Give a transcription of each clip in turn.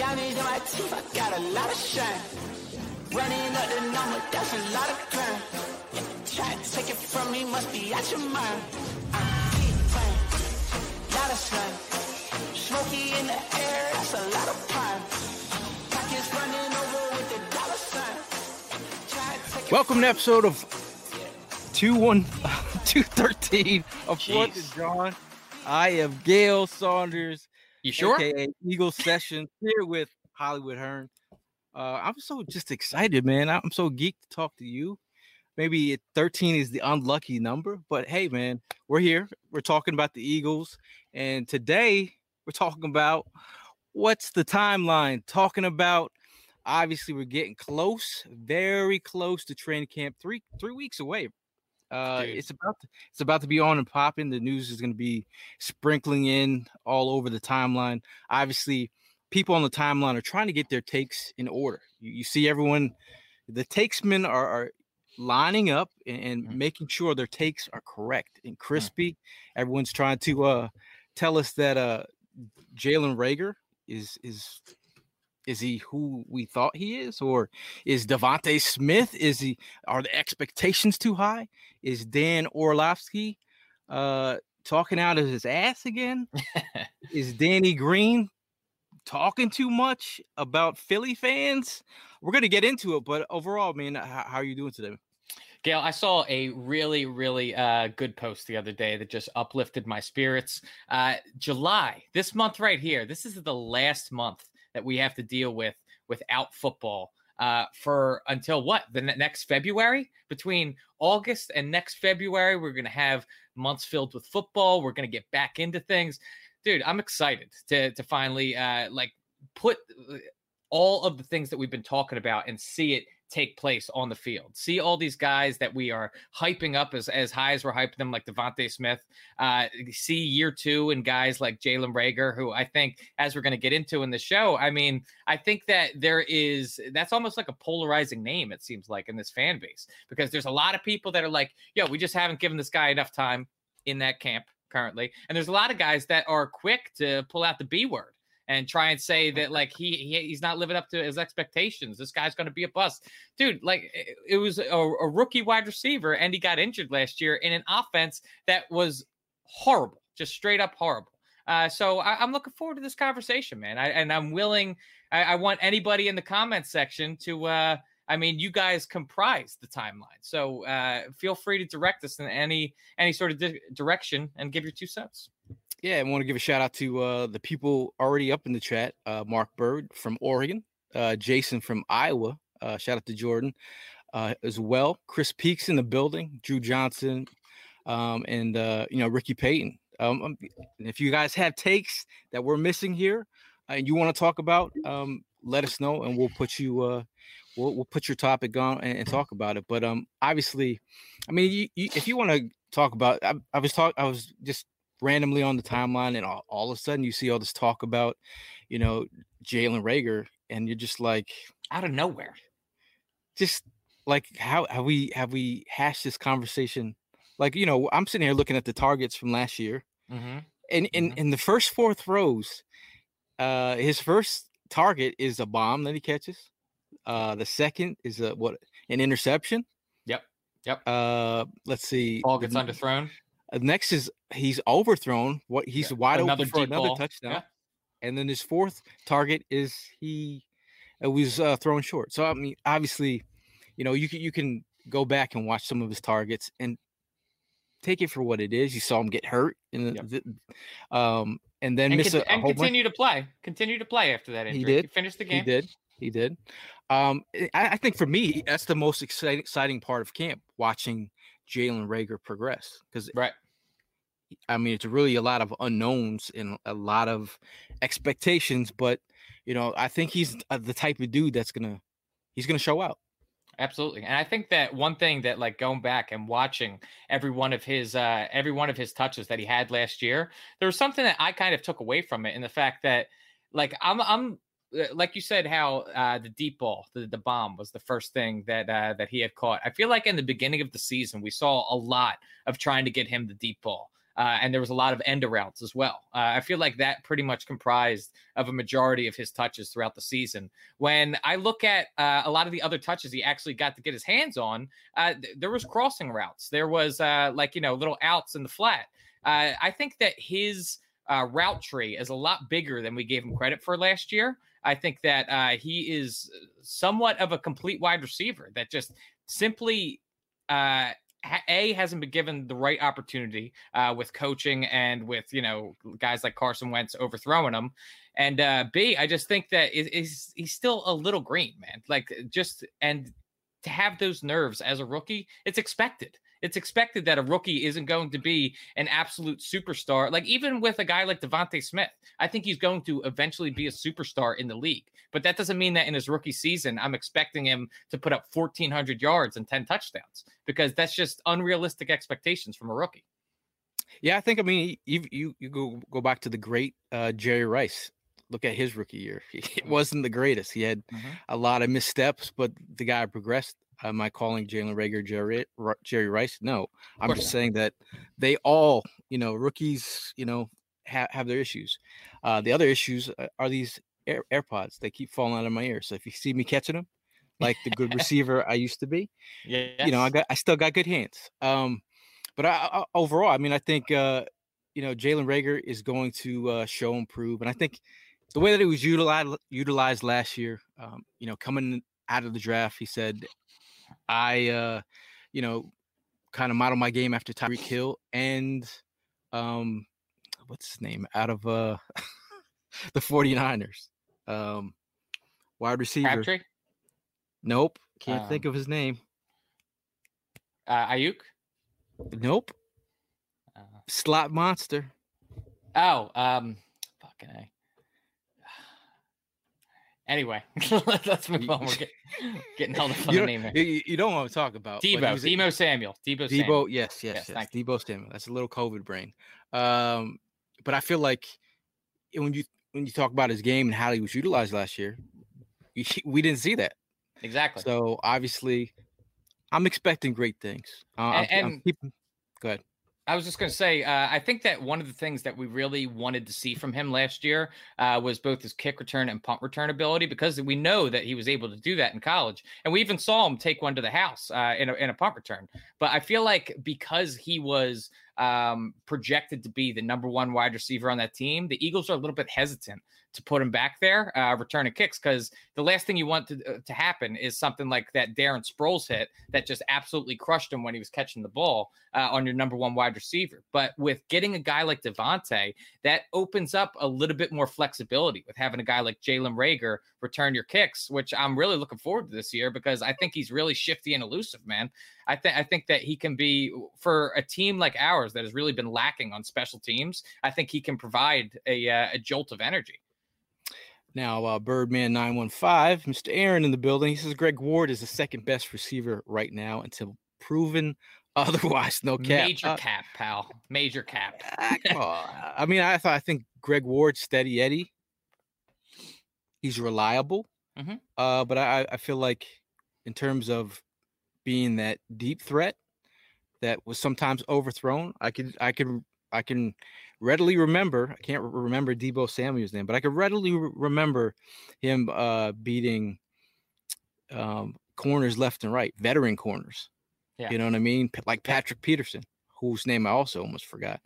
Diamonds in my teeth, I got a lot of shine. Running up the number, that's a lot of crime. Try to take it from me, must be out your mind. I'm big time, lot of slime. Smoky in the air, that's a lot of prime. Pockets running over with the dollar sign. Welcome to episode of 213 of 4th and John. I am Gail Saunders. You sure? AKA Eagle Session, here with Hollywood Hearn. I'm so just excited, man. I'm so geeked to talk to you. Maybe 13 is the unlucky number, but hey, man, we're here. We're talking about the Eagles, and today we're talking about what's the timeline. Talking about, obviously, we're getting close, very close to training camp. Three weeks away. It's about to be on and popping. The news is going to be sprinkling in all over the timeline. Obviously, people on the timeline are trying to get their takes in order. You see everyone, the takesmen are lining up and making sure their takes are correct and crispy. Everyone's trying to tell us that Jalen Reagor is he who we thought he is, or is Devontae Smith? Are the expectations too high? Is Dan Orlovsky talking out of his ass again? Is Danny Green talking too much about Philly fans? We're going to get into it, but overall, man, how are you doing today? Gail, I saw a really, really good post the other day that just uplifted my spirits. July, this month right here, this is the last month that we have to deal with without football for until what? The next February? Between August and next February, we're going to have months filled with football. We're going to get back into things. Dude, I'm excited to finally put all of the things that we've been talking about and see it take place on the field. See all these guys that we are hyping up as high as we're hyping them, like Devontae Smith. See year two and guys like Jalen Reagor, who I think, as we're going to get into in the show, I mean, I think that that's almost like a polarizing name, it seems like, in this fan base, because there's a lot of people that are like, yo, we just haven't given this guy enough time in that camp currently. And there's a lot of guys that are quick to pull out the B word and try and say that, like, he's not living up to his expectations. This guy's going to be a bust. Dude, like, it was a rookie wide receiver, and he got injured last year in an offense that was horrible, just straight up horrible. So I'm looking forward to this conversation, man. I'm willing. I want anybody in the comments section to you guys comprise the timeline. So feel free to direct us in any sort of direction and give your 2 cents. Yeah, I want to give a shout out to the people already up in the chat. Mark Bird from Oregon, Jason from Iowa. Shout out to Jordan as well. Chris Peaks in the building, Drew Johnson, and Ricky Payton. If you guys have takes that we're missing here and you want to talk about, let us know and we'll put you we'll put your topic on and talk about it. But obviously, I mean, if you want to talk about, I was just randomly on the timeline, and all of a sudden you see all this talk about, Jalen Reagor, and you're just like, out of nowhere, just like, how have we hashed this conversation? Like, I'm sitting here looking at the targets from last year, and in the first 4 throws, his first target is a bomb that he catches. The second is an interception. Yep. Let's see. Ball gets underthrown. Next is he's overthrown. He's wide open for another ball. Touchdown. Yeah. And then his 4th target is he was thrown short. So I mean, obviously, you can go back and watch some of his targets and take it for what it is. You saw him get hurt and then miss a whole continue to play. Continue to play after that injury. He did. He finished the game. He did. I think for me, that's the most exciting part of camp, watching Jalen Reagor progress, because right. I mean, it's really a lot of unknowns and a lot of expectations, but I think he's the type of dude he's gonna show out. Absolutely. And I think that one thing that, like, going back and watching every one of his touches that he had last year, there was something that I kind of took away from it, in the fact that, like, I'm like you said, how the deep ball, the bomb, was the first thing that he had caught. I feel like in the beginning of the season, we saw a lot of trying to get him the deep ball. and there was a lot of end arounds as well. I feel like that pretty much comprised of a majority of his touches throughout the season. When I look at a lot of the other touches he actually got to get his hands on, there was crossing routes. There was little outs in the flat. I think that his route tree is a lot bigger than we gave him credit for last year. I think that he is somewhat of a complete wide receiver that just simply hasn't been given the right opportunity with coaching and with, guys like Carson Wentz overthrowing him. And B, I just think that he's still a little green, man. And to have those nerves as a rookie, it's expected. It's expected that a rookie isn't going to be an absolute superstar. Like, even with a guy like Devontae Smith, I think he's going to eventually be a superstar in the league. But that doesn't mean that in his rookie season, I'm expecting him to put up 1,400 yards and 10 touchdowns, because that's just unrealistic expectations from a rookie. Yeah, I think, you go back to the great Jerry Rice. Look at his rookie year. It wasn't the greatest. He had a lot of missteps, but the guy progressed. Am I calling Jalen Reagor Jerry Rice? No, I'm just saying that they all, rookies, have their issues. The other issues are these AirPods. They keep falling out of my ear. So if you see me catching them, like the good receiver I used to be, I still got good hands. But overall, I think, Jalen Reagor is going to show improve. And I think the way that he was utilized last year, coming out of the draft, he said, I, kind of model my game after Tyreek Hill and, what's his name out of the 49ers, wide receiver. Crabtree? Nope. Can't think of his name. Ayuk? Nope. Slot monster. Oh, fucking A. Anyway, let's move on. We're getting held up on the name here. You don't want to talk about Deebo Samuel. Deebo, yes. Deebo Samuel. That's a little COVID brain. But I feel like when you talk about his game and how he was utilized last year, we didn't see that. Exactly. So obviously, I'm expecting great things. Go ahead. I was just going to say, I think that one of the things that we really wanted to see from him last year was both his kick return and punt return ability, because we know that he was able to do that in college. And we even saw him take one to the house in a punt return. But I feel like because he was projected to be the number one wide receiver on that team, the Eagles are a little bit hesitant to put him back there returning kicks, because the last thing you want to happen is something like that Darren Sproles hit that just absolutely crushed him when he was catching the ball on your number one wide receiver. But with getting a guy like Devontae, that opens up a little bit more flexibility with having a guy like Jalen Reagor return your kicks, which I'm really looking forward to this year, because I think he's really shifty and elusive, man. I think that he can be, for a team like ours that has really been lacking on special teams, I think he can provide a jolt of energy. Now, Birdman 915, Mr. Aaron in the building. He says Greg Ward is the second best receiver right now until proven otherwise. No cap. Major cap, pal. Major cap. I think Greg Ward's steady Eddie. He's reliable. But I feel like in terms of being that deep threat that was sometimes overthrown, I can readily remember. I can't remember Deebo Samuel's name, but I can readily remember him beating corners left and right, veteran corners. Yeah. You know what I mean? Like Patrick Peterson, whose name I also almost forgot.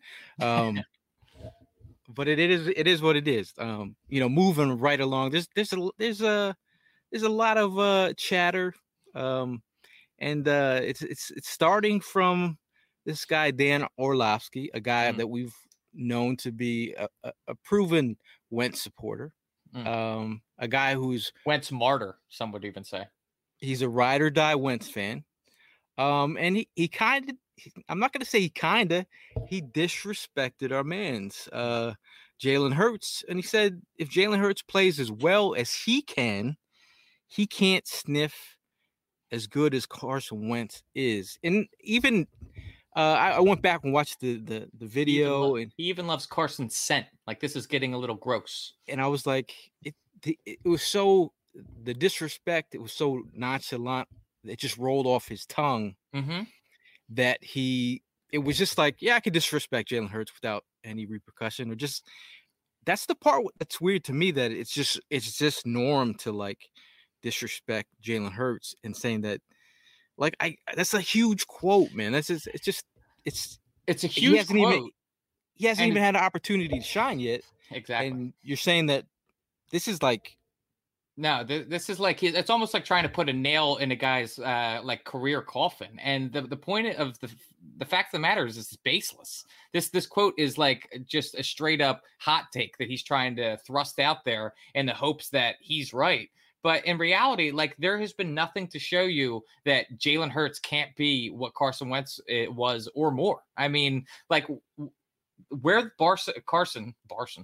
But it is what it is. Moving right along. There's a lot of chatter, and it's starting from this guy Dan Orlovsky, a guy that we've known to be a proven Wentz supporter, a guy who's Wentz martyr, some would even say. He's a ride or die Wentz fan, and he kind of, I'm not going to say he disrespected our man's Jalen Hurts, and he said if Jalen Hurts plays as well as he can't sniff as good as Carson Wentz is. And even I went back and watched the video, and he even loves Carson's scent. Like, this is getting a little gross. And I was like, it was so, the disrespect, it was so nonchalant, it just rolled off his tongue that he it was just like, yeah, I could disrespect Jalen Hurts without any repercussion, or just that's the part that's weird to me, that it's just norm to like disrespect Jalen Hurts and saying that, like, that's a huge quote, man. That's just It's a huge quote. He hasn't even had an opportunity to shine yet. Exactly. And you're saying that this is like, no, this is like, it's almost like trying to put a nail in a guy's like career coffin. And the point of the fact of the matter is, it's baseless. This quote is like just a straight up hot take that he's trying to thrust out there in the hopes that he's right. But in reality, like, there has been nothing to show you that Jalen Hurts can't be what Carson Wentz was or more. I mean, like, where Carson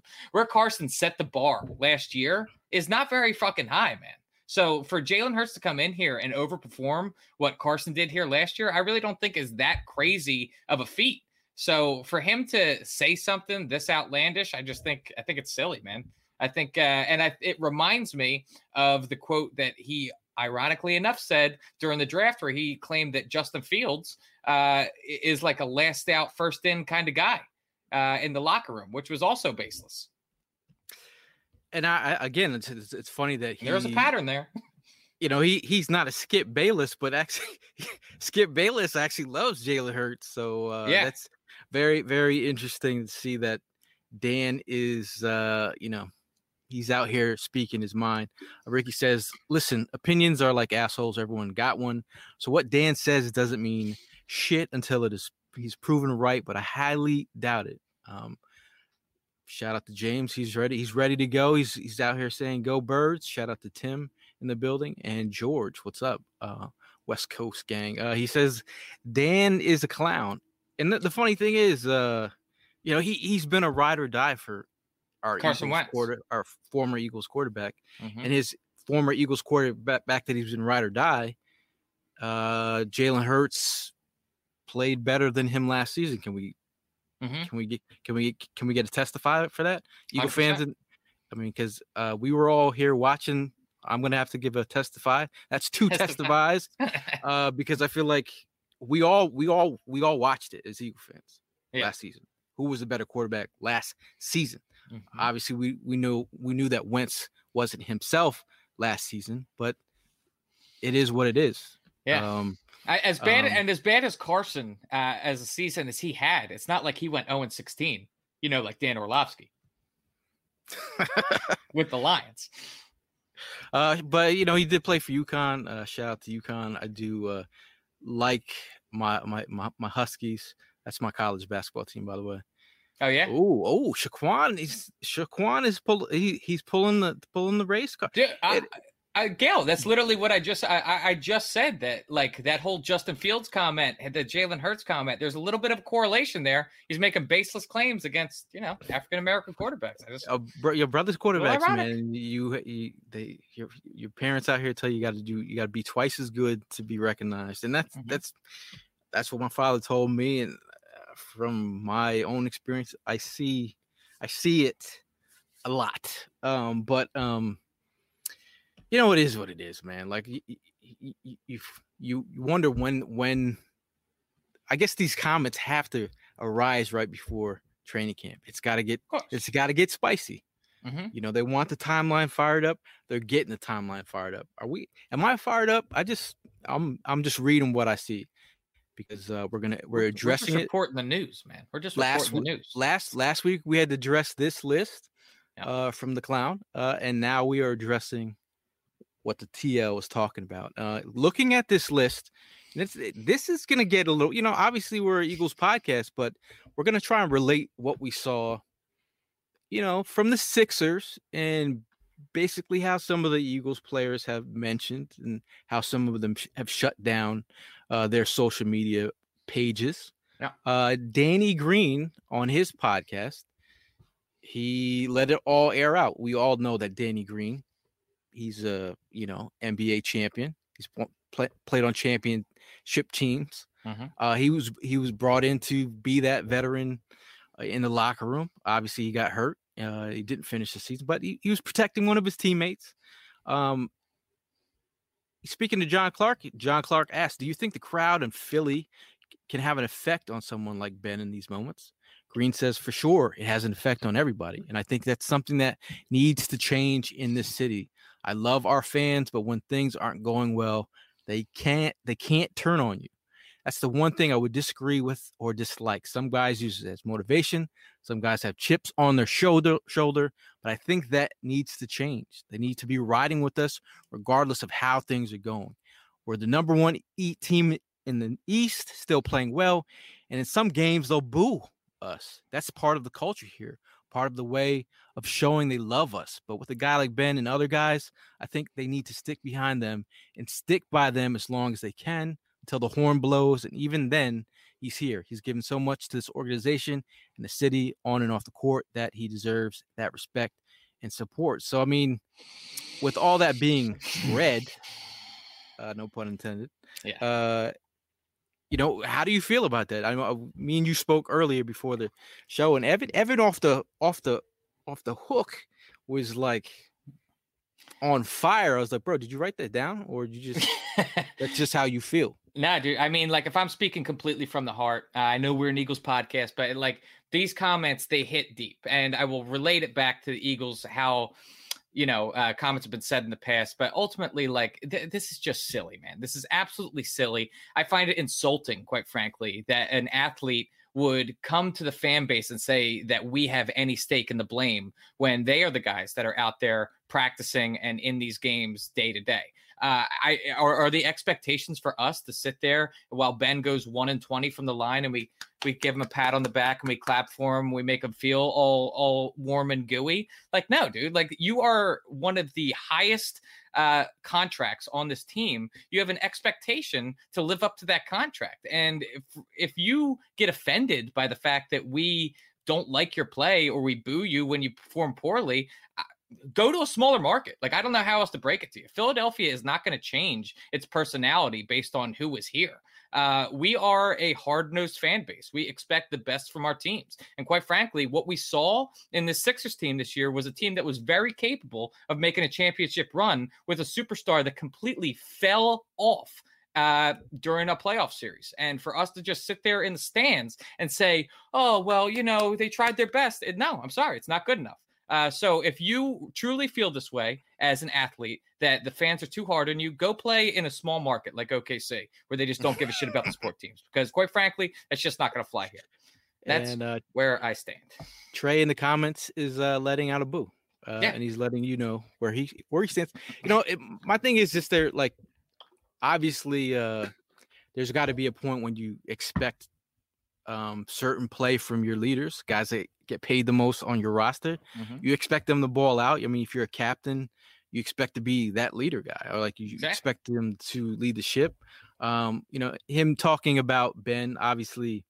set the bar last year is not very fucking high, man. So for Jalen Hurts to come in here and overperform what Carson did here last year, I really don't think is that crazy of a feat. So for him to say something this outlandish, I think it's silly, man. I think, it reminds me of the quote that he, ironically enough, said during the draft, where he claimed that Justin Fields is like a last out, first in kind of guy in the locker room, which was also baseless. And I again, it's funny that there's a pattern there. You know, he's not a Skip Bayless, but actually Skip Bayless actually loves Jalen Hurts. So that's very, very interesting to see that Dan is, he's out here speaking his mind. Ricky says, listen, opinions are like assholes. Everyone got one. So what Dan says doesn't mean shit until he's proven right, but I highly doubt it. Shout out to James. He's ready. He's ready to go. He's out here saying, go Birds. Shout out to Tim in the building. And George, what's up? West Coast gang. He says, Dan is a clown. And the funny thing is, he's been a ride or die for our former Eagles quarterback, and his former Eagles quarterback that he's been ride or die. Jalen Hurts played better than him last season. Can we get a testify for that, Eagle 100%. Fans? Because we were all here watching. I'm gonna have to give a testify. That's two testifies, because I feel like we all watched it as Eagle fans last season. Who was the better quarterback last season? Obviously, we knew that Wentz wasn't himself last season, but it is what it is. Yeah. As bad as Carson as a season as he had, it's not like he went 0-16. Like Dan Orlovsky with the Lions. But he did play for UConn. Shout out to UConn. I do like my Huskies. That's my college basketball team, by the way. Oh yeah. Oh, Shaquan is pulling the race car. Dude, Gail, that's literally what I just said, that like that whole Justin Fields comment, the Jalen Hurts comment, there's a little bit of a correlation there. He's making baseless claims against, African American quarterbacks. Your brother's quarterbacks, man. Your parents out here tell you you got to be twice as good to be recognized, and that's what my father told me, and from my own experience, I see it a lot. But it is what it is, man. Like you wonder when I guess these comments have to arise right before training camp. It's got to get spicy. They want the timeline fired up. They're getting the timeline fired up. Am I fired up? I'm just reading what I see, because we're addressing it. Reporting the news, man. We're just reporting the news. Last week we had to address this list from the clown, and now we are addressing what the TL was talking about. Looking at this list, this is going to get a little, obviously we're an Eagles podcast, but we're going to try and relate what we saw, from the Sixers, and basically how some of the Eagles players have mentioned and how some of them have shut down their social media pages. Danny Green, on his podcast, he let it all air out. We all know that Danny Green, he's a NBA champion. He's played on championship teams. He was brought in to be that veteran in the locker room. Obviously, he got hurt. He didn't finish the season, but he was protecting one of his teammates. Speaking to John Clark asked, "Do you think the crowd in Philly can have an effect on someone like Ben in these moments. Green says for sure it has an effect on everybody. And I think that's something that needs to change in this city. I love our fans, but when things aren't going well, they can't turn on you. That's the one thing I would disagree with or dislike. Some guys use it as motivation. Some guys have chips on their shoulder, but I think that needs to change. They need to be riding with us regardless of how things are going. We're the number one team in the East, still playing well. And in some games, they'll boo us. That's part of the culture here, part of the way of showing they love us. But with a guy like Ben and other guys, I think they need to stick behind them and stick by them as long as they can until the horn blows. And even then, he's here. He's given so much to this organization and the city on and off the court that he deserves that respect and support. So, I mean, with all that being read, no pun intended. Yeah. How do you feel about that? I know me and you spoke earlier before the show, and Evan off the hook was like on fire. I was like, bro, did you write that down, or did you just that's just how you feel? Nah, dude. I mean, like, if I'm speaking completely from the heart, I know we're an Eagles podcast, but like these comments, they hit deep, and I will relate it back to the Eagles. How comments have been said in the past, but ultimately, like, this is just silly, man. This is absolutely silly. I find it insulting, quite frankly, that an athlete would come to the fan base and say that we have any stake in the blame when they are the guys that are out there practicing and in these games day to day. Are the expectations for us to sit there while Ben goes 1-20 from the line and we give him a pat on the back and we clap for him, we make him feel all warm and gooey? Like, no, dude. Like, you are one of the highest contracts on this team. You have an expectation to live up to that contract, and if you get offended by the fact that we don't like your play or we boo you when you perform poorly, go to a smaller market. Like, I don't know how else to break it to you. Philadelphia is not going to change its personality based on who is here. We are a hard-nosed fan base. We expect the best from our teams. And quite frankly, what we saw in the Sixers team this year was a team that was very capable of making a championship run with a superstar that completely fell off during a playoff series. And for us to just sit there in the stands and say, oh, well, they tried their best. No, I'm sorry. It's not good enough. So if you truly feel this way as an athlete, that the fans are too hard on you, go play in a small market like OKC, where they just don't give a shit about the sport teams. Because quite frankly, that's just not going to fly here. That's where I stand. Trey in the comments is letting out a boo. And he's letting you know where he stands. My thing is just there, like, obviously there's got to be a point when you expect certain play from your leaders, guys that get paid the most on your roster. Mm-hmm. You expect them to ball out. I mean, if you're a captain, you expect to be that leader guy, or like you expect them to lead the ship. Him talking about Ben, obviously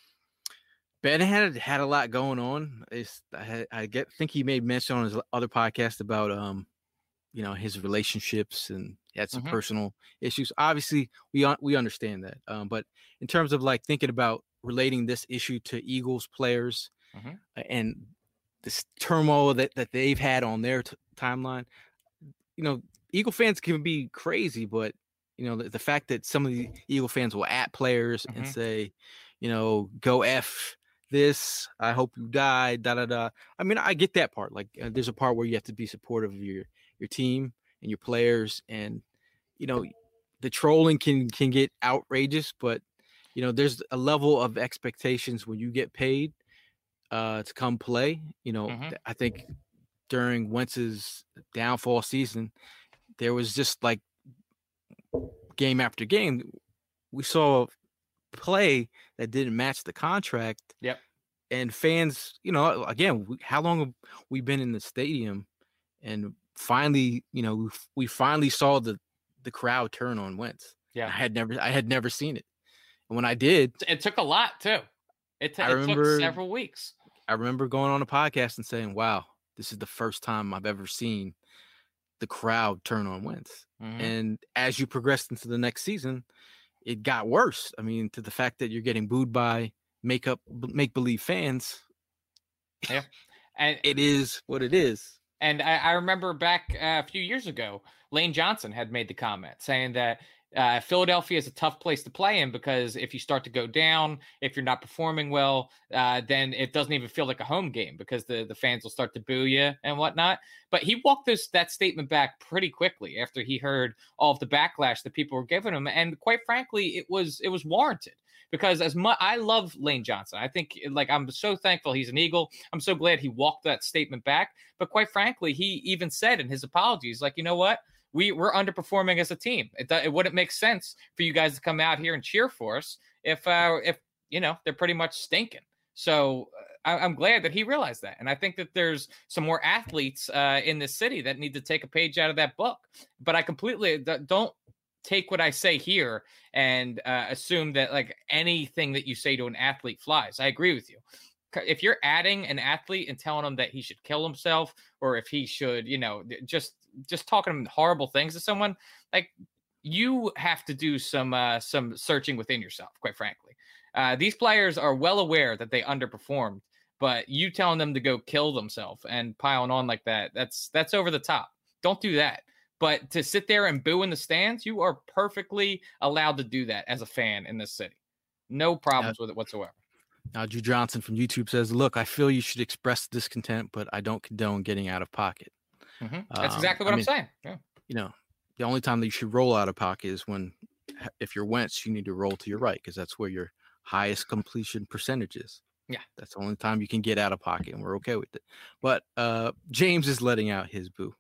Ben had a lot going on. Think he made mention on his other podcast about his relationships, and he had some personal issues. Obviously, we understand that. But in terms of like thinking about relating this issue to Eagles players and this turmoil that they've had on their timeline, Eagle fans can be crazy, but the fact that some of the Eagle fans will at players and say, go F this, I hope you die, da da da. I mean, I get that part. Like, there's a part where you have to be supportive of your team and your players, and the trolling can get outrageous, but there's a level of expectations when you get paid to come play. I think during Wentz's downfall season, there was just like game after game, we saw play that didn't match the contract. Yep. And fans, again, how long have we been in the stadium? And finally, we finally saw the crowd turn on Wentz. Yeah. I had never seen it. And when I did, it took a lot too. It took several weeks. I remember going on a podcast and saying, wow, this is the first time I've ever seen the crowd turn on Wentz. And as you progressed into the next season, it got worse. I mean, to the fact that you're getting booed by make-believe fans. Yeah. And it is what it is. And I remember back a few years ago, Lane Johnson had made the comment saying that Philadelphia is a tough place to play in because if you start to go down, if you're not performing well, then it doesn't even feel like a home game because the fans will start to boo you and whatnot. But he walked that statement back pretty quickly after he heard all of the backlash that people were giving him, and quite frankly, it was warranted. Because as much I love Lane Johnson, I think I'm so thankful he's an Eagle. I'm so glad he walked that statement back. But quite frankly, he even said in his apologies, like, you know what? We're underperforming as a team. It wouldn't make sense for you guys to come out here and cheer for us if they're pretty much stinking. So I'm glad that he realized that, and I think that there's some more athletes in this city that need to take a page out of that book. But I completely don't take what I say here and assume that like anything that you say to an athlete flies. I agree with you. If you're adding an athlete and telling him that he should kill himself, or if he should, just talking horrible things to someone, like, you have to do some searching within yourself, quite frankly. These players are well aware that they underperformed, but you telling them to go kill themselves and piling on like that, that's over the top. Don't do that. But to sit there and boo in the stands, you are perfectly allowed to do that as a fan in this city. No problems with it whatsoever. Now, Drew Johnson from YouTube says, "Look, I feel you should express discontent, but I don't condone getting out of pocket." Mm-hmm. That's exactly what I'm saying. Yeah. The only time that you should roll out of pocket is if you're Wentz, you need to roll to your right because that's where your highest completion percentage is. Yeah. That's the only time you can get out of pocket, and we're okay with it. But James is letting out his boo.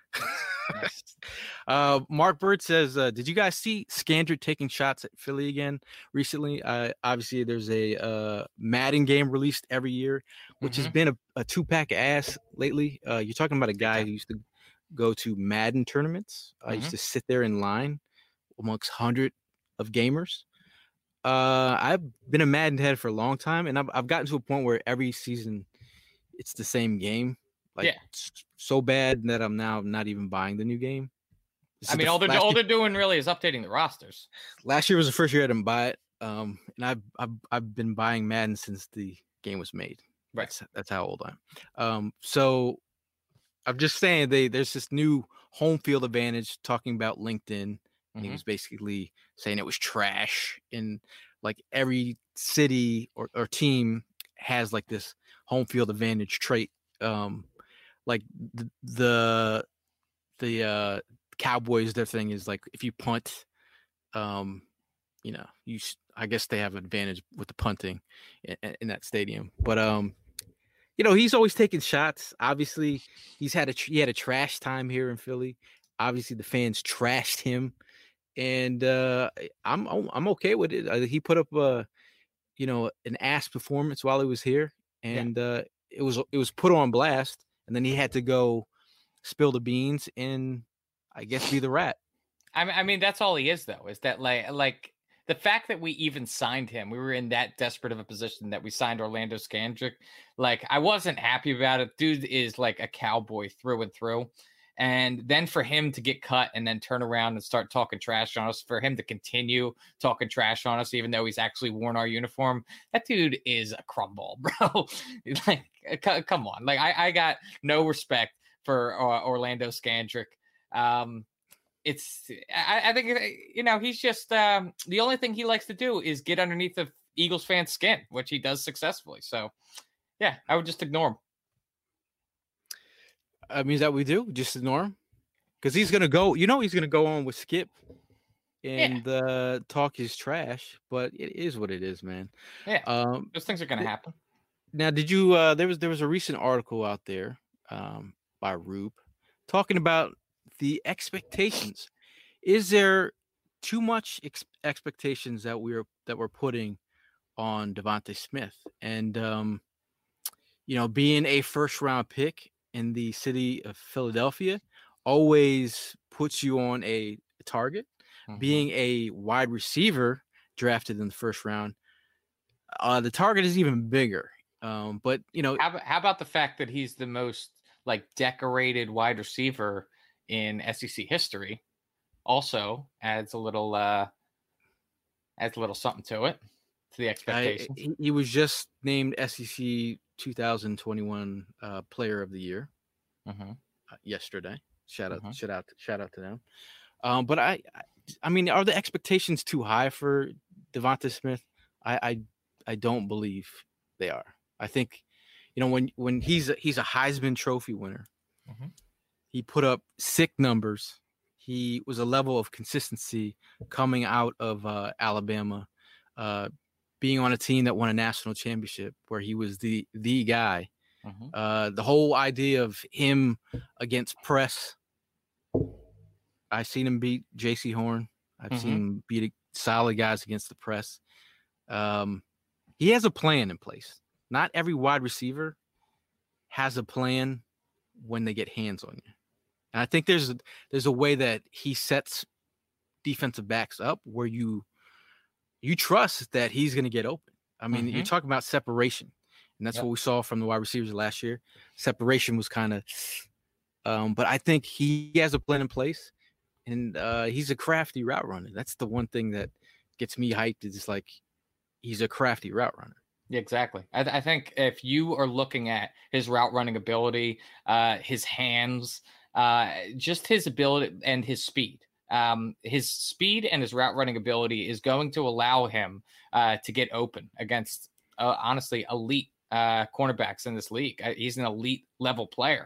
Mark Bird says, did you guys see Scandrick taking shots at Philly again recently? Obviously, there's a Madden game released every year, which has been a two-pack ass lately. You're talking about a guy who used to go to Madden tournaments. I used to sit there in line amongst hundreds of gamers. I've been a Madden head for a long time, and I've gotten to a point where every season it's the same game. It's so bad that I'm now not even buying the new game. All they're doing really is updating the rosters. Last year was the first year I didn't buy it, and I've been buying Madden since the game was made. Right. That's how old I am. So I'm just saying there's this new home field advantage talking about LinkedIn, and he was basically saying it was trash, and like every city or team has like this home field advantage trait. Like the Cowboys, their thing is like if you punt, I guess they have an advantage with the punting in that stadium. But he's always taking shots. Obviously, he had a trash time here in Philly. Obviously, the fans trashed him, and I'm okay with it. He put up an ass performance while he was here, and it was put on blast. And then he had to go spill the beans and I guess be the rat. I mean, that's all he is, though, is that like the fact that we even signed him, we were in that desperate of a position that we signed Orlando Scandrick. Like, I wasn't happy about it. Dude is like a Cowboy through and through. And then for him to get cut and then turn around and start talking trash on us, for him to continue talking trash on us, even though he's actually worn our uniform, that dude is a crumball, bro. Like, come on. Like, I got no respect for Orlando Scandrick. I think, he's just the only thing he likes to do is get underneath the Eagles fan skin, which he does successfully. So, yeah, I would just ignore him. Is that what we do? Just ignore him? Because he's gonna go. He's gonna go on with Skip and talk his trash. But it is what it is, man. Yeah, those things are gonna happen. Now, did you? There was a recent article out there by Rube talking about the expectations. Is there too much expectations that we're putting on Devontae Smith? And being a first round pick in the city of Philadelphia always puts you on a target. Being a wide receiver drafted in the first round, the target is even bigger. But how about the fact that he's the most like decorated wide receiver in SEC history? Also adds a little something to it, to the expectations. He was just named SEC 2021 Player of the Year yesterday. Shout out to them. But I mean, are the expectations too high for Devonta Smith? I don't believe they are. I think, when he's a Heisman Trophy winner, Mhm. he put up sick numbers. He was a level of consistency coming out of Alabama, being on a team that won a national championship where he was the guy. Mhm. The whole idea of him against press. I've seen him beat J.C. Horn. I've seen him beat solid guys against the press. He has a plan in place. Not every wide receiver has a plan when they get hands on you. And I think there's a way that he sets defensive backs up where you trust that he's going to get open. I mean, you're talking about separation, and that's what we saw from the wide receivers last year. Separation was kind of, but I think he has a plan in place, and he's a crafty route runner. That's the one thing that gets me hyped. Is like he's a crafty route runner. Yeah, exactly. I think if you are looking at his route running ability, his hands, just his ability and his speed. His speed and his route running ability is going to allow him to get open against, honestly, elite cornerbacks in this league. He's an elite level player.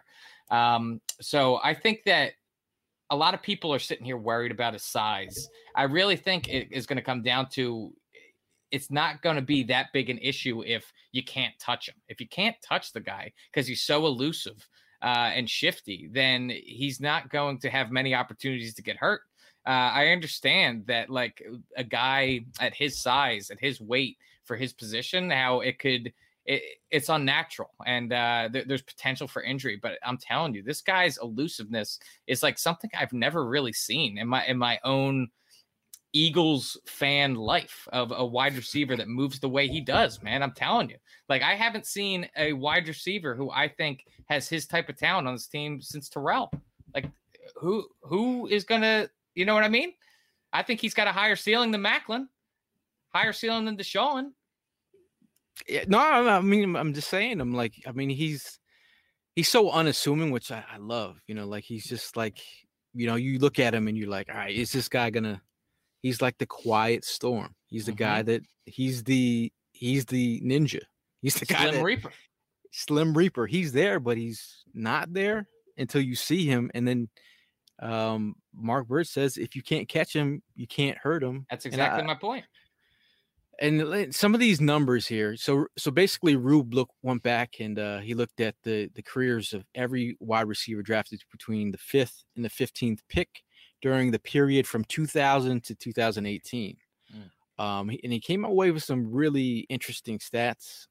So I think that a lot of people are sitting here worried about his size. I really think it is going to come down to it's not going to be that big an issue if you can't touch him. If you can't touch the guy because he's so elusive and shifty, then he's not going to have many opportunities to get hurt. I understand that, like, a guy at his size, at his weight, for his position, how it's unnatural and there's potential for injury. But I'm telling you, this guy's elusiveness is like something I've never really seen in my own Eagles fan life, of a wide receiver that moves the way he does, man. I'm telling you, like, I haven't seen a wide receiver who I think has his type of talent on this team since Terrell. Like, who is gonna, you know what I mean? I think he's got a higher ceiling than Macklin, higher ceiling than Deshaun. Yeah, no, I mean, I'm just saying. I'm like, I mean, he's so unassuming, which I love. Like, he's just like, you look at him and you're like, all right, is this guy gonna? He's like the quiet storm. He's the guy that he's the ninja. He's the guy Slim Reaper. He's there, but he's not there until you see him. And then Mark Bird says, if you can't catch him, you can't hurt him. That's exactly my point. And some of these numbers here. So basically, Rube went back and he looked at the careers of every wide receiver drafted between the 5th and the 15th pick during the period from 2000 to 2018. And he came away with some really interesting stats.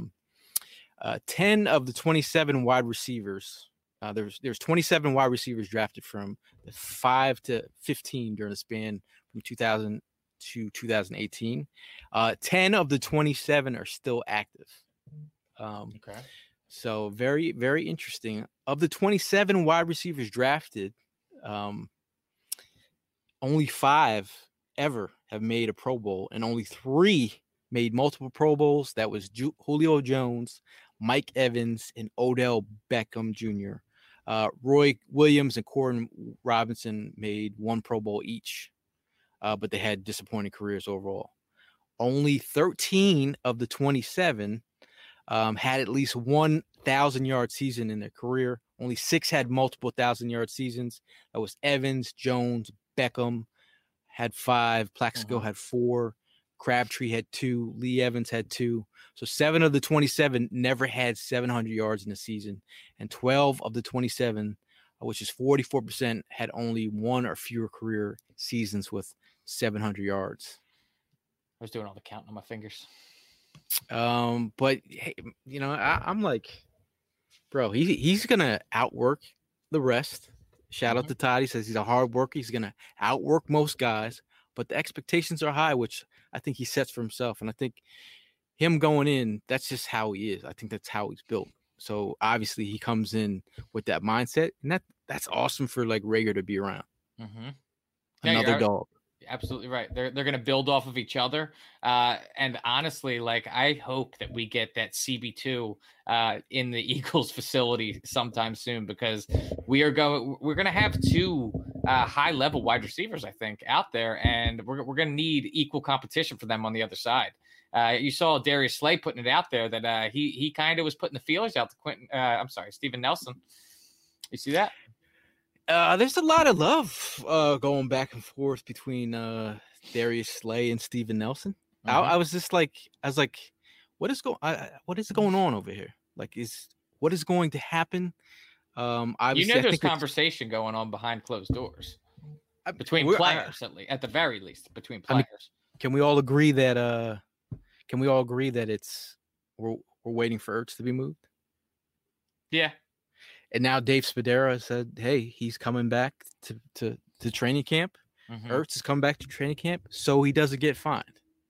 10 of the 27 wide receivers, there's 27 wide receivers drafted from the 5 to 15 during the span from 2000 to 2018. 10 of the 27 are still active. Okay. So very, very interesting. Of the 27 wide receivers drafted, only 5 ever have made a Pro Bowl, and only 3 made multiple Pro Bowls. That was Julio Jones, Mike Evans, and Odell Beckham Jr. Roy Williams and Corden Robinson made 1 Pro Bowl each, but they had disappointing careers overall. Only 13 of the 27 had at least 1,000-yard season in their career. Only 6 had multiple 1,000-yard seasons. That was Evans, Jones, Beckham had 5, Plaxico had 4, Crabtree had 2, Lee Evans had 2. So 7 of the 27 never had 700 yards in a season, and 12 of the 27, which is 44%, had only 1 or fewer career seasons with 700 yards. I was doing all the counting on my fingers. But hey, I'm like, bro, he's gonna outwork the rest. Shout out to Todd. He says he's a hard worker. He's gonna outwork most guys, but the expectations are high, which I think he sets for himself. And I think him going in, that's just how he is. I think that's how he's built. So obviously he comes in with that mindset, and that's awesome for like Reagor to be around. Another dog. Absolutely right. They're going to build off of each other. And honestly, like, I hope that we get that CB2 in the Eagles facility sometime soon, because we're going to have 2 high level wide receivers, I think, out there, and we're going to need equal competition for them on the other side. You saw Darius Slay putting it out there that he kind of was putting the feelers out to Steven Nelson. You see that? There's a lot of love going back and forth between Darius Slay and Steven Nelson. I was just like, what is going on over here? Like, what is going to happen? There's conversation going on behind closed doors between players, at the very least, between players. I mean, can we all agree that we're waiting for Ertz to be moved? Yeah. And now Dave Spadera said, hey, he's coming back to training camp. Ertz is coming back to training camp, so he doesn't get fined.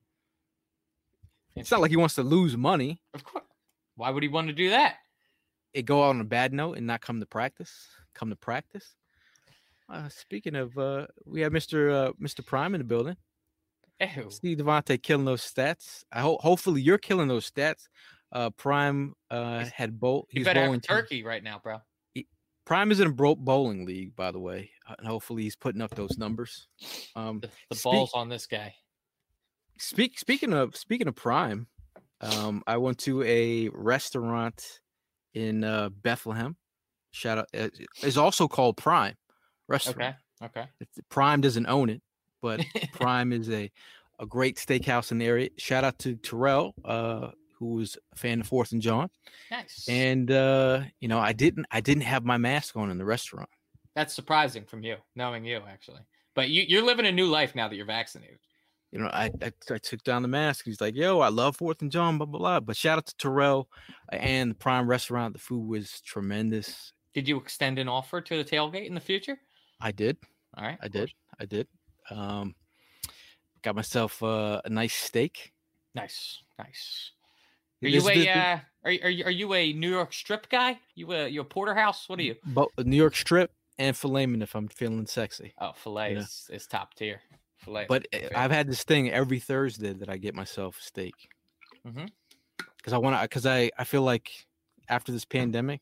It's not like he wants to lose money. Of course. Why would he want to do that? It go out on a bad note and not come to practice. Speaking of, we have Mr. Prime in the building. Ew. Steve Devontae killing those stats. Hopefully you're killing those stats. Prime had bowl. He's better have a turkey right now, bro. Prime is in a bowling league, by the way. And hopefully he's putting up those numbers. The ball's on this guy. Speaking of Prime, I went to a restaurant in Bethlehem. Shout out! It's also called Prime Restaurant. Okay. Prime doesn't own it, but Prime is a great steakhouse in the area. Shout out to Terrell, who was a fan of 4th and John. Nice. And I didn't have my mask on in the restaurant. That's surprising from you, knowing you actually. But you're living a new life now that you're vaccinated. I took down the mask. He's like, yo, I love 4th and John, blah, blah, blah. But shout out to Terrell and the Prime Restaurant. The food was tremendous. Did you extend an offer to the tailgate in the future? I did. All right. I did. Got myself a nice steak. Nice. Are you a New York strip guy? You a porterhouse? What are you? New York strip and filet mignon if I'm feeling sexy. Oh, filet is top tier. Filet. But I've had this thing every Thursday that I get myself a steak. Because I feel like after this pandemic,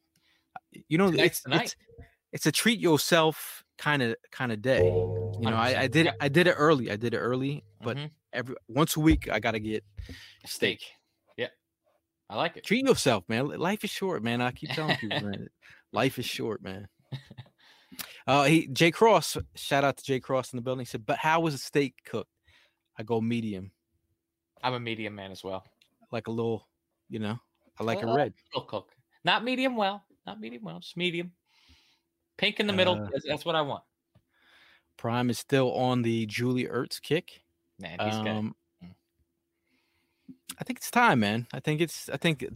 it's a treat yourself kind of day. I did it early. But once a week I gotta get a steak. Yeah, I like it. Treat yourself, man. Life is short, man. I keep telling people, man. Life is short, man. Jay Cross, shout out to Jay Cross in the building. He said, but how was the steak cooked? I go medium. I'm a medium man as well. Like a little, I like a red. Little cook. Not medium well, just medium. Pink in the middle. That's what I want. Prime is still on the Julie Ertz kick. Man, he's good. I think it's time, man. I think it's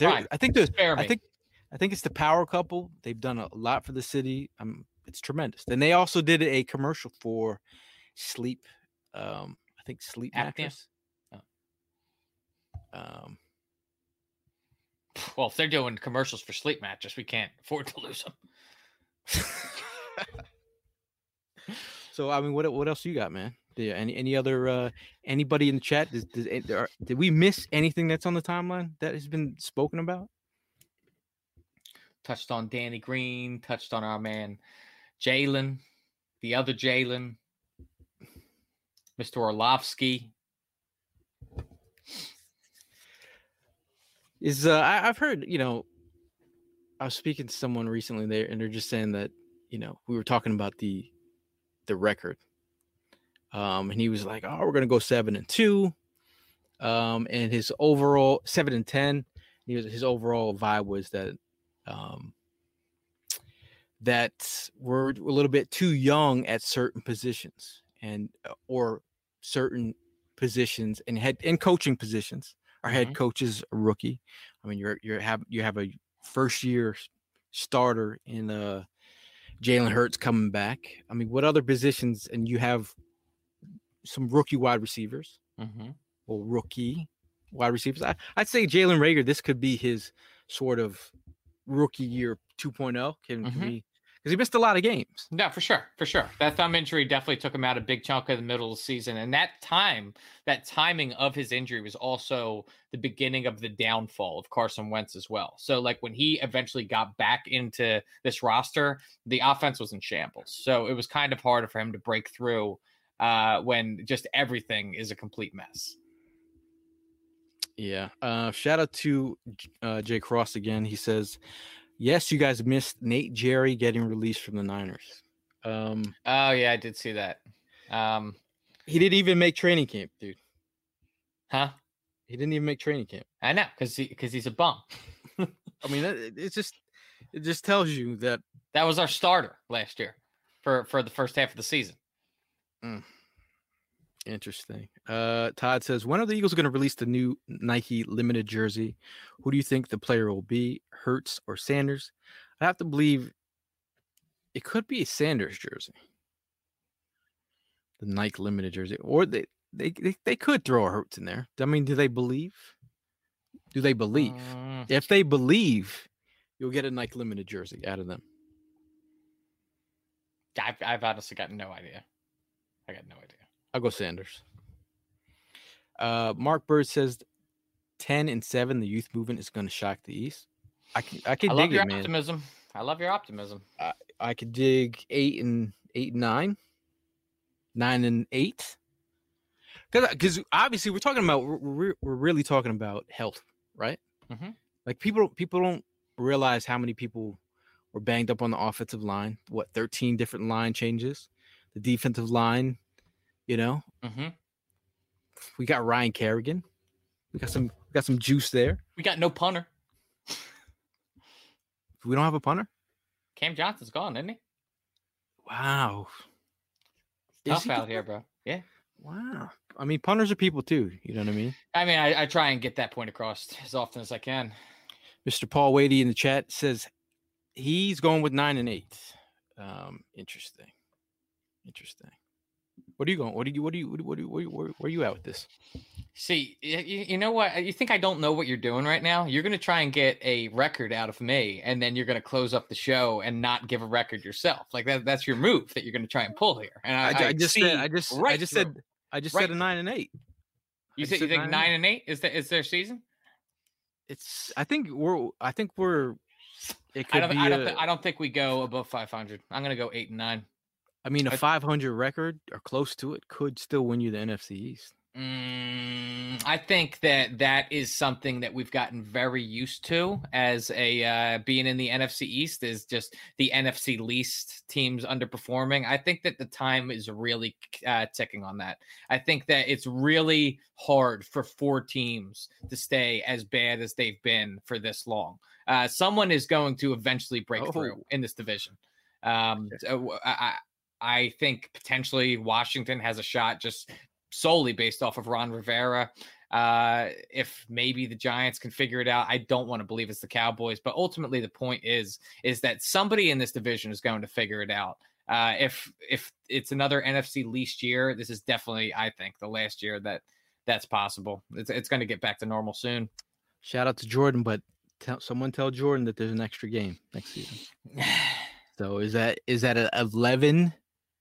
the power couple. They've done a lot for the city. It's tremendous. And they also did a commercial for sleep. I think sleep mattress. Well, if they're doing commercials for sleep mattress, we can't afford to lose them. So, I mean, what else you got, man? Any other anybody in the chat? Did we miss anything that's on the timeline that has been spoken about? Touched on Danny Green. Touched on our man Jalen, the other Jalen, Mr. Orlovsky. I've heard, I was speaking to someone recently there, and they're just saying that, we were talking about the record. And he was like, oh, we're going to go 7-2. And his overall 7-10, his overall vibe was that, that we're a little bit too young at certain positions or certain positions and coaching positions. Our head coach is a rookie. I mean, you have a first year starter in Jalen Hurts coming back. I mean, what other positions? And you have some rookie wide receivers or rookie wide receivers. I'd say Jalen Reagor, this could be his sort of rookie year 2.0. Can because he missed a lot of games. No, for sure. That thumb injury definitely took him out a big chunk of the middle of the season. And that timing of his injury was also the beginning of the downfall of Carson Wentz as well. So like when he eventually got back into this roster, the offense was in shambles. So it was kind of harder for him to break through when just everything is a complete mess. Yeah. Shout out to Jay Cross again. He says, yes, you guys missed Nate Jerry getting released from the Niners. Oh, yeah, I did see that. He didn't even make training camp, dude. Huh? He didn't even make training camp. I know, because he's a bum. I mean, it just tells you that was our starter last year for the first half of the season. Interesting. Todd says, when are the Eagles going to release the new Nike limited jersey? Who do you think the player will be, Hurts or Sanders? I have to believe it could be a Sanders jersey, the Nike limited jersey, or they could throw a Hurts in there. I mean, do they believe? If they believe, you'll get a Nike limited jersey out of them. I've honestly got no idea. I got no idea. I'll go Sanders. Mark Bird says 10-7. The youth movement is going to shock the East. I can dig it, man. Optimism. I love your optimism. I could dig 8-9, 9-8. Because obviously we're talking about we're really talking about health, right? Mm-hmm. Like people don't realize how many people were banged up on the offensive line. 13 different line changes. The defensive line. You know, we got Ryan Kerrigan. We got some juice there. We got no punter. We don't have a punter. Cam Johnson's gone, isn't he? Wow, tough out here, bro. Yeah. Wow. I mean, punters are people too. You know what I mean? I mean, I try and get that point across as often as I can. Mr. Paul Wadey in the chat says he's going with 9-8. Interesting. What are you going? Where are you at with this? See, you know what? You think I don't know what you're doing right now? You're going to try and get a record out of me, and then you're going to close up the show and not give a record yourself. Like that's your move that you're going to try and pull here. And I just said a 9-8. You think 9-8 is their season? I think we're. It could I don't think we go above 500. I'm going to go 8-9. I mean, a 500 record or close to it could still win you the NFC East. I think that is something that we've gotten very used to as a being in the NFC East is just the NFC least teams underperforming. I think that the time is really ticking on that. I think that it's really hard for 4 teams to stay as bad as they've been for this long. Someone is going to eventually break through in this division. I think potentially Washington has a shot just solely based off of Ron Rivera. If maybe the Giants can figure it out, I don't want to believe it's the Cowboys, but ultimately the point is that somebody in this division is going to figure it out. If it's another NFC least year, this is definitely, I think, the last year that's possible. It's going to get back to normal soon. Shout out to Jordan, but someone tell Jordan that there's an extra game next season. So is that an 11-6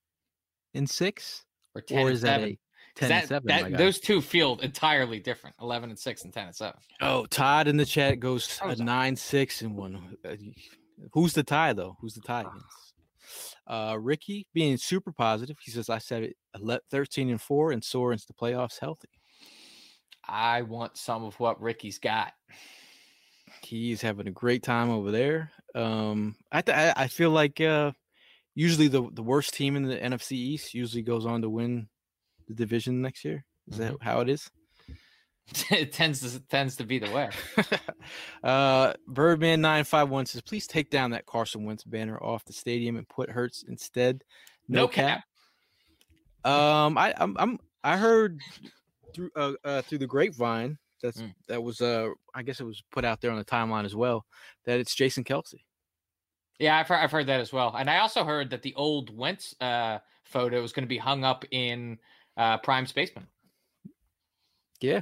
or 10 or is that a 10-7? Those two feel entirely different. 11-6 and 10-7. Oh, Todd in the chat goes a 9-6 and 1. Who's the tie though? Who's the tie against? Ricky being super positive. He says I said it 13-4 and soar into the playoffs healthy. I want some of what Ricky's got. He's having a great time over there. I feel like usually the worst team in the NFC East usually goes on to win the division next year. Is that how it is? It tends to be the way. Birdman 951 says, please take down that Carson Wentz banner off the stadium and put Hurts instead. No cap. I heard through the grapevine that was I guess it was put out there on the timeline as well that it's Jason Kelce. Yeah, I've heard that as well, and I also heard that the old Wentz photo is going to be hung up in Prime's basement. Yeah.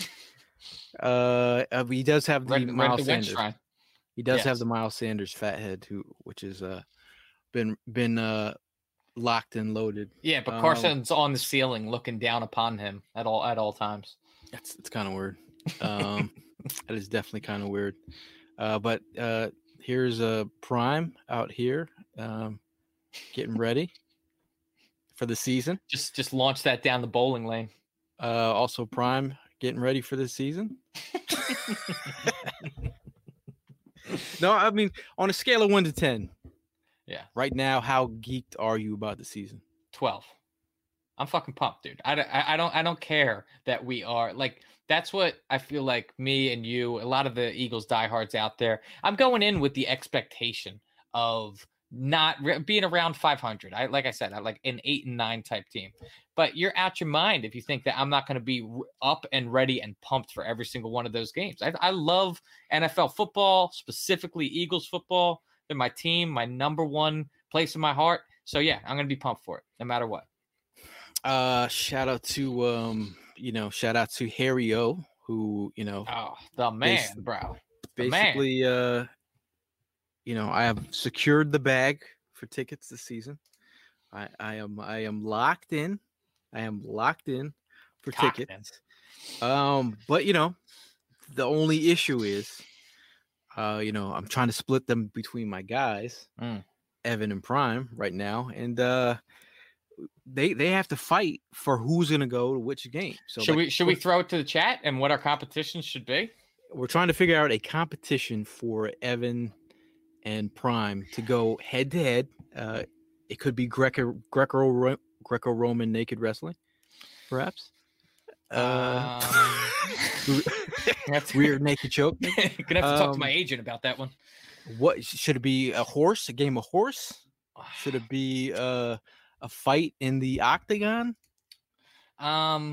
He does have the Miles Sanders. He does have the Miles Sanders fat head, which is been locked and loaded. Yeah, but Carson's on the ceiling looking down upon him at all times. It's kind of weird. That is definitely kind of weird. But here's a Prime out here, getting ready for the season. Just launch that down the bowling lane. Also Prime getting ready for the season. No, I mean on a scale of 1 to 10. Yeah. Right now, how geeked are you about the season? 12. I'm fucking pumped, dude. I don't care that we are like. That's what I feel like. Me and you, a lot of the Eagles diehards out there. I'm going in with the expectation of not being around 500. Like I said, I like an 8 and 9 type team. But you're out your mind if you think that I'm not going to be up and ready and pumped for every single one of those games. I love NFL football, specifically Eagles football. They're my team, my number one place in my heart. So yeah, I'm going to be pumped for it no matter what. Shout out to Harry O, who, the man, bro. Basically, I have secured the bag for tickets this season. I am locked in. I am locked in for tickets. But the only issue is, I'm trying to split them between my guys, Evan and Prime, right now, and they have to fight for who's going to go to which game. So should we throw it to the chat and what our competition should be? We're trying to figure out a competition for Evan and Prime to go head to head. It could be Greco-Roman naked wrestling, perhaps. Weird naked choke. Gonna have to talk to my agent about that one. What should it be? A game of horse? Should it be a fight in the octagon? A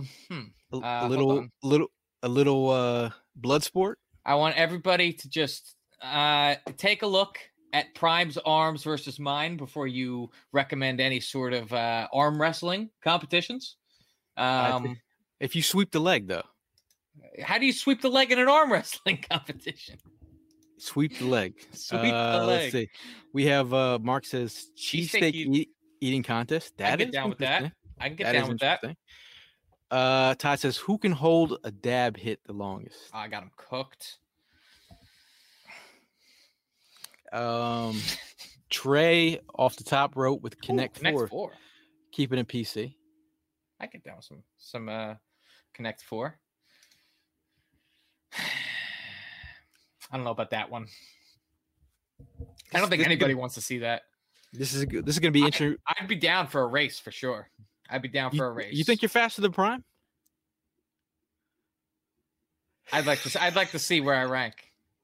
little blood sport. I want everybody to just take a look at Prime's arms versus mine before you recommend any sort of arm wrestling competitions. If you sweep the leg, though. How do you sweep the leg in an arm wrestling competition? Sweep the leg. Sweep the leg. Let's see. We have Mark says cheesesteak eating contest. I can get down with that. I can get down with that. Todd says, who can hold a dab hit the longest? I got him cooked. Trey off the top rope with Connect 4. Keeping it PC. I get down with some Connect 4. I don't know about that one. I don't think anybody wants to see that. This is going to be interesting. I'd be down for a race for sure. I'd be down for a race. You think you're faster than Prime? I'd like to see where I rank.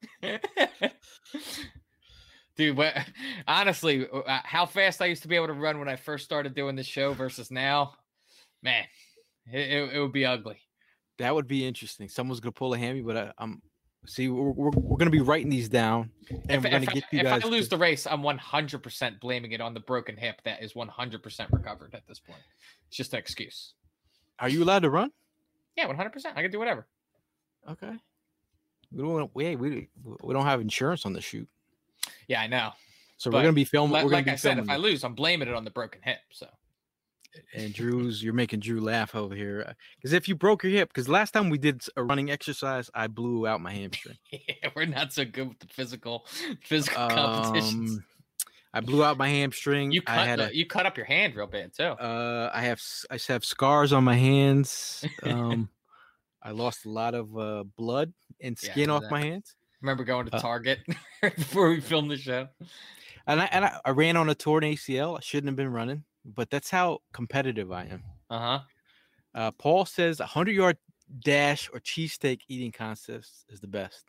Dude, honestly, how fast I used to be able to run when I first started doing this show versus now, man, it would be ugly. That would be interesting. Someone's gonna pull a hammy, but we're gonna be writing these down, and we're gonna get you guys. If I lose the race, I'm 100% blaming it on the broken hip that is 100% recovered at this point. It's just an excuse. Are you allowed to run? Yeah, 100%. I can do whatever. Okay. We don't have insurance on the shoot. Yeah, I know. So we're gonna be filming. Like I said, if I lose, I'm blaming it on the broken hip. So. And you're making Drew laugh over here. Because if you broke your hip, because last time we did a running exercise, I blew out my hamstring. Yeah, we're not so good with the physical competitions. I blew out my hamstring. You cut up your hand real bad too. I have scars on my hands. I lost a lot of blood and skin off my hands. Remember going to Target before we filmed the show? And I ran on a torn ACL. I shouldn't have been running. But that's how competitive I am. Paul says 100-yard dash or cheesesteak eating contest is the best.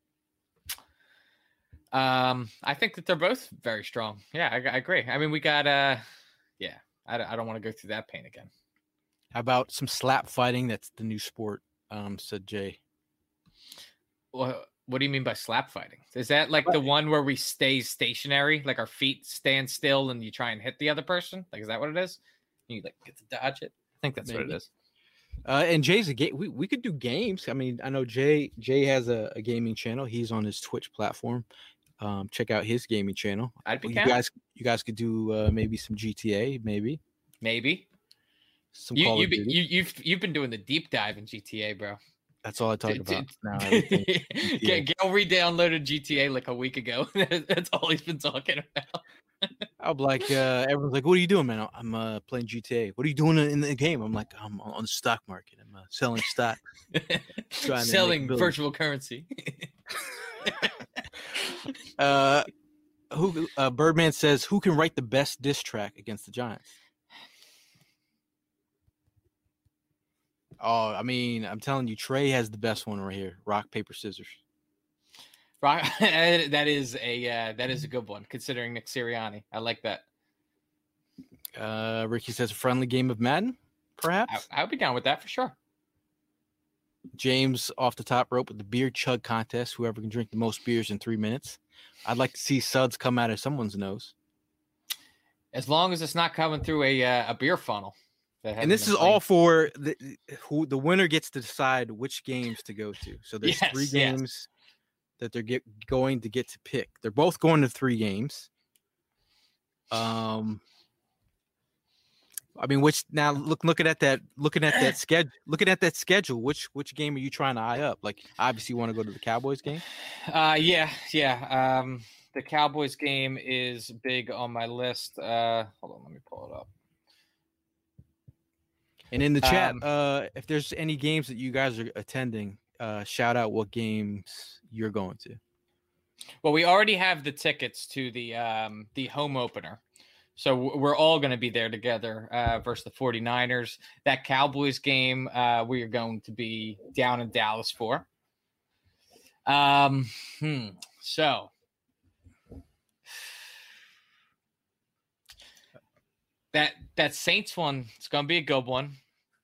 I think that they're both very strong. Yeah, I agree. I mean, we got I don't want to go through that pain again. How about some slap fighting? That's the new sport, said Jay. Well, what do you mean by slap fighting? Is that like the one where we stay stationary, like our feet stand still and you try and hit the other person? Like, is that what it is? You like get to dodge it? I think that's what it is. And Jay's a game. We could do games. I mean, I know Jay has a gaming channel. He's on his Twitch platform. check out his gaming channel. I'd be you down. guys could do maybe some GTA, maybe some Call of Duty. You've been doing the deep dive in GTA, bro. That's all I talk about now. Gail re-downloaded GTA like a week ago. That's all he's been talking about. I'm like, everyone's like, "What are you doing, man?" I'm playing GTA. What are you doing in the game? I'm like, I'm on the stock market. I'm selling stock, selling virtual currency. Birdman says, who can write the best diss track against the Giants? Oh, I mean, I'm telling you, Trey has the best one right here. Rock, paper, scissors. Rock. That is a good one, considering Nick Sirianni. I like that. Ricky says a friendly game of Madden, perhaps. I would be down with that for sure. James off the top rope with the beer chug contest. Whoever can drink the most beers in 3 minutes. I'd like to see suds come out of someone's nose. As long as it's not coming through a beer funnel. And this is all for the winner gets to decide which games to go to. So there's 3 games that they're going to get to pick. They're both going to 3 games. I mean, which now looking at that schedule, which game are you trying to eye up? Like, obviously you want to go to the Cowboys game. Yeah. The Cowboys game is big on my list. Hold on, let me pull it up. And in the chat, if there's any games that you guys are attending, shout out what games you're going to. Well, we already have the tickets to the home opener. So we're all going to be there together versus the 49ers. That Cowboys game, we are going to be down in Dallas for. So that Saints one, it's going to be a good one.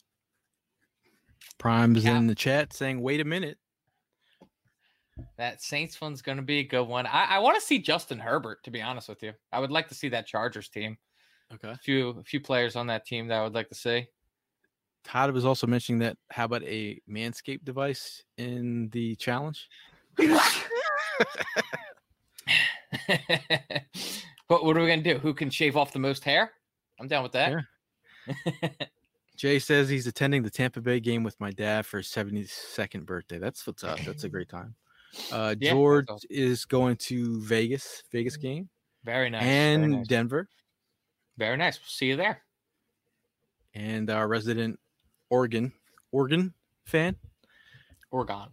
Prime is in the chat saying, wait a minute. That Saints one's going to be a good one. I want to see Justin Herbert, to be honest with you. I would like to see that Chargers team. Okay. A few players on that team that I would like to see. Todd was also mentioning that, how about a Manscaped device in the challenge? What are we going to do? Who can shave off the most hair? I'm down with that. Yeah. Jay says he's attending the Tampa Bay game with my dad for his 72nd birthday. That's what's up. That's a great time. George is going to Vegas game. Very nice. And very nice. Denver. Very nice. We'll see you there. And our resident Oregon fan. Oregon.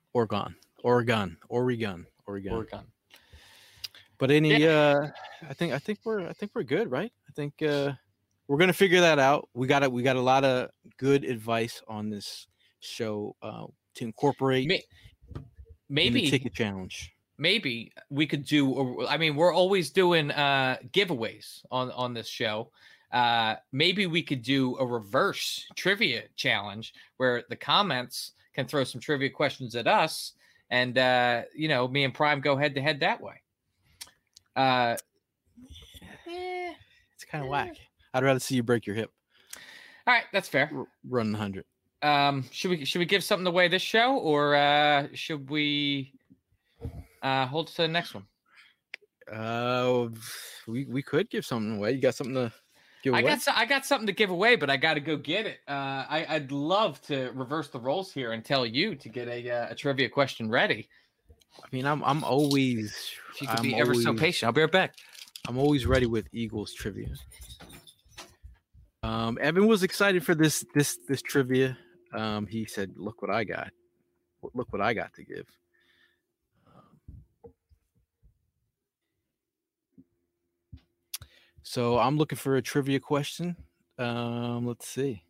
But I think we're good, right? I think we're gonna figure that out. We got a lot of good advice on this show to incorporate. Maybe in the ticket challenge. Maybe we could do. I mean, we're always doing giveaways on this show. Maybe we could do a reverse trivia challenge where the comments can throw some trivia questions at us, and me and Prime go head to head that way. It's kind of whack. I'd rather see you break your hip. All right, that's fair. Run 100. Should we give something away this show, or should we hold to the next one? We could give something away. You got something to give away? I got something to give away, but I got to go get it. I'd love to reverse the roles here and tell you to get a trivia question ready. I mean, I'm always. If you could be ever so patient, I'll be right back. I'm always ready with Eagles trivia. Evan was excited for this trivia. He said, "Look what I got! Look what I got to give." So I'm looking for a trivia question. Let's see.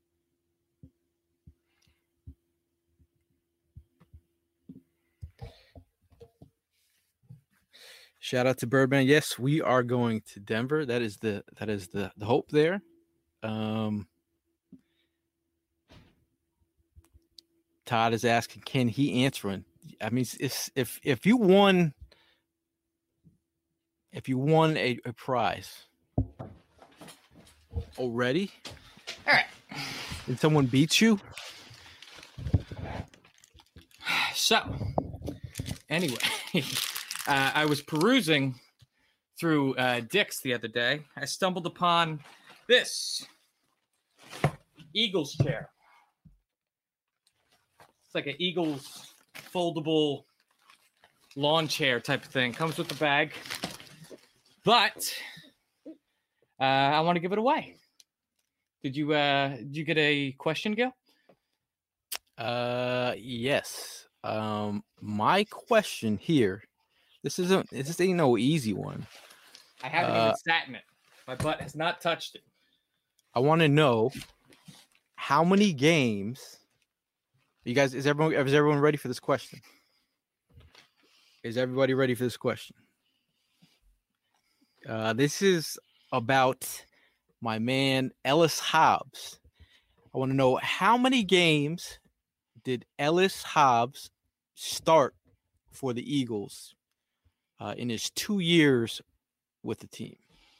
Shout out to Birdman. Yes, we are going to Denver. That is the hope there. Todd is asking, can he answer it? I mean, if you won a prize already, all right, and someone beats you. So, anyway, I was perusing through Dick's the other day. I stumbled upon this Eagles chair. It's like an Eagles foldable lawn chair type of thing. Comes with the bag. But I want to give it away. Did you get a question, Gil? Yes. My question here. This ain't no easy one. I haven't even sat in it. My butt has not touched it. I want to know how many games. You guys, is everyone ready for this question? Is everybody ready for this question? This is about my man Ellis Hobbs. I want to know how many games did Ellis Hobbs start for the Eagles in his 2 years with the team?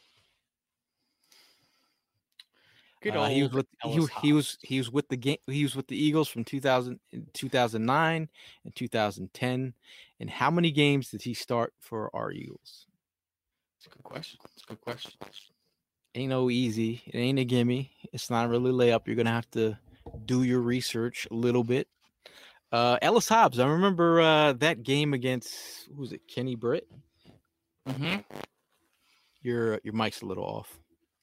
Good old he was with the Eagles from 2009 and 2010. And how many games did he start for our Eagles? It's a good question. Ain't no easy. It ain't a gimme. It's not really a layup. You're gonna have to do your research a little bit. Ellis Hobbs. I remember that game against who was it? Kenny Britt. Mm-hmm. Your mic's a little off.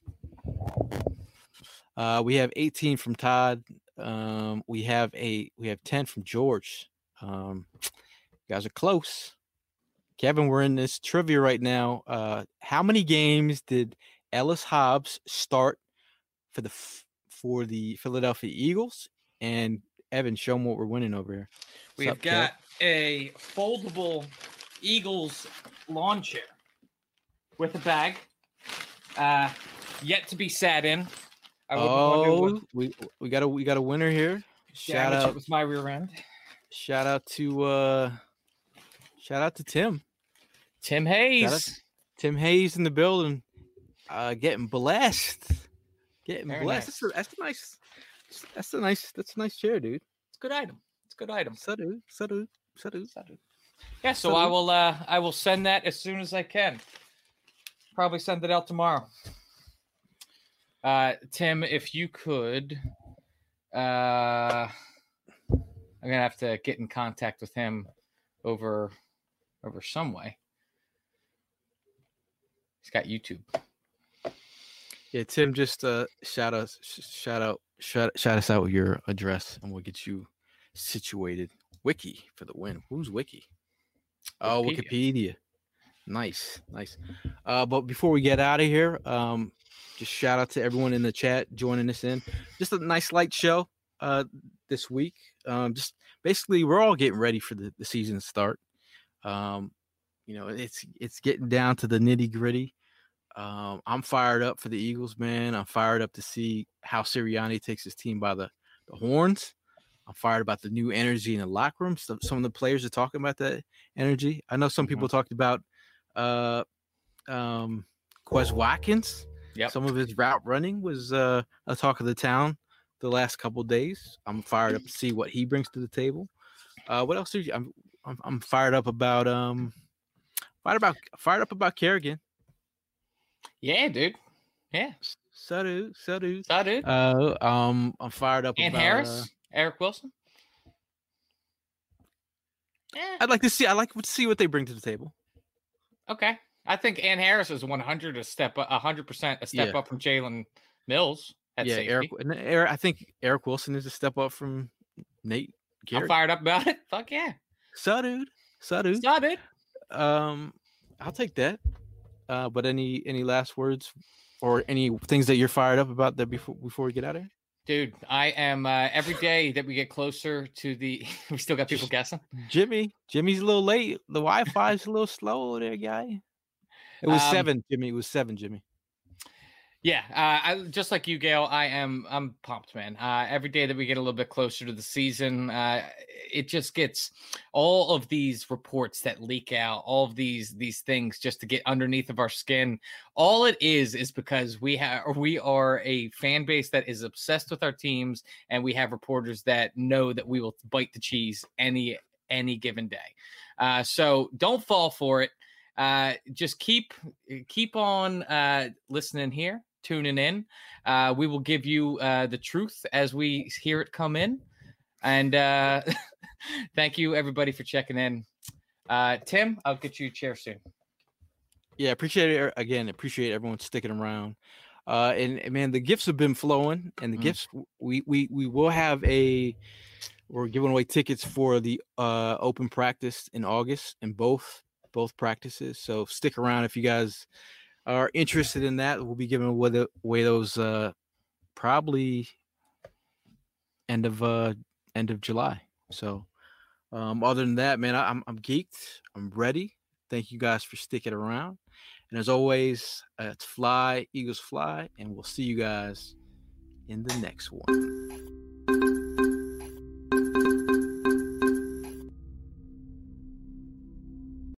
We have 18 from Todd. We have 10 from George. You guys are close. Kevin, we're in this trivia right now. How many games did Ellis Hobbs start for the Philadelphia Eagles? And Evan, show them what we're winning over here. We've got a foldable Eagles lawn chair with a bag, yet to be sat in. We got a winner here. Shout out with my rear end. Shout out to Tim. Tim Hayes. Tim Hayes in the building. Getting blessed. Very nice. That's a nice chair, dude. It's a good item. Salud. Yeah, so I will send that as soon as I can. Probably send it out tomorrow. Tim, if you could, I'm gonna have to get in contact with him over some way. He's got YouTube. Yeah, Tim, just shout us out with your address, and we'll get you situated. Wiki for the win. Who's Wiki? Oh, Wikipedia. Nice. But before we get out of here, just shout out to everyone in the chat joining us in. Just a nice light show this week. Just basically, we're all getting ready for the season to start. It's getting down to the nitty gritty. I'm fired up for the Eagles, man. I'm fired up to see how Sirianni takes his team by the horns. I'm fired about the new energy in the locker room. Some of the players are talking about that energy. I know some people talked about Quez Watkins. Yep. Some of his route running was a talk of the town the last couple of days. I'm fired up to see what he brings to the table. What else? I'm fired up about fired up about Kerrigan. Yeah, dude. Yeah. Salud. I'm fired up and about Harris, Eric Wilson. I'd like to see what they bring to the table. Okay. I think Ann Harris is 100% a step up from Jalen Mills at safety. Eric, I think Eric Wilson is a step up from Nate Garrett. I'm fired up about it. Fuck yeah. Salud. I'll take that. But any last words or any things that you're fired up about that before we get out of here? Dude, I am every day that we get closer to the we still got people guessing. Jimmy's a little late. The Wi-Fi is a little slow over there, guy. It was 7, Jimmy. It was 7, Jimmy. Yeah, I just like you, Gail. I'm pumped, man. Every day that we get a little bit closer to the season, it just gets all of these reports that leak out, all of these things just to get underneath of our skin. All it is because we are a fan base that is obsessed with our teams, and we have reporters that know that we will bite the cheese any given day. So don't fall for it. just keep on listening here, tuning in. We will give you the truth as we hear it come in. And thank you, everybody, for checking in. Tim, I'll get you a chair soon. Yeah, appreciate it again. Appreciate everyone sticking around. And man, the gifts have been flowing, and the gifts we will have we're giving away tickets for the open practice in August in both practices. So stick around if you guys are interested in that. We'll be giving away those probably end of July. So other than that, man, I'm geeked. I'm ready. Thank you guys for sticking around. And as always, it's fly, Eagles fly, and we'll see you guys in the next one.